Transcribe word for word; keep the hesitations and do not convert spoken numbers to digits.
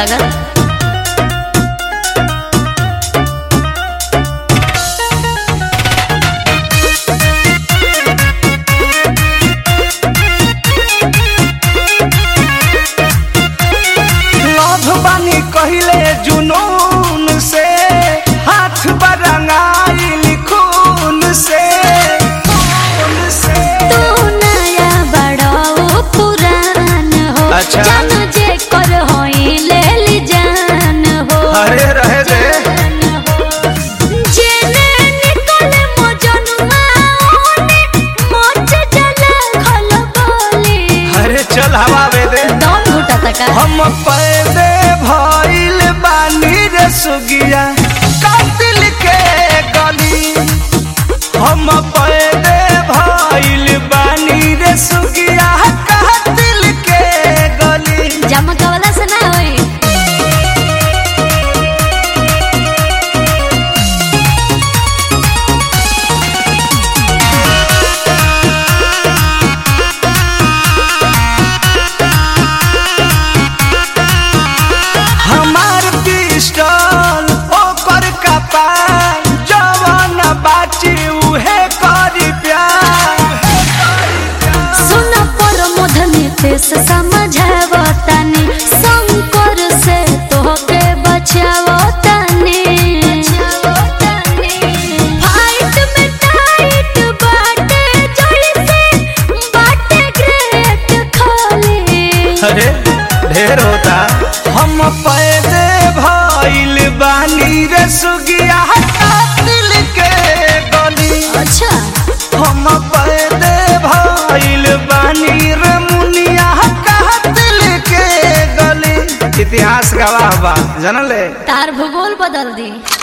लागत। बानी कहिले जुनून से हाथ बरंगाइल खून से खून से तू नया बड़ो पुरान हो। अच्छा। जान जे कर होई ले ली जान हो। अरे रहे दे जेने निकले मोजनुआ ओने मोच जला खल बोली। अरे चल हवा बे दे दम घुटा तका हम पैदे भइल बानी रे सुगिया कातिल के गली। हम पैदे भइल बानी रे सुगिया कातिल के गली। जमका वाला से ना होई। हमार पिस्टल ओकर कपार जवान बाची उहे करी प्यार। सुन पर मोधनी ते से समझावतानी शंकर से तोहके बचावतानी। फाइट में टाइट बाटे जोड़ी से बाटे ग्रेट खोली। अरे ढेर होता हम पैदे भइल बानी रे सुगिया कातिल के गली। अच्छा हम पैदे भइल बानी रे मुनिया कातिल के गली। इतिहास गवाह बा जानले तार भूगोल बदल दी।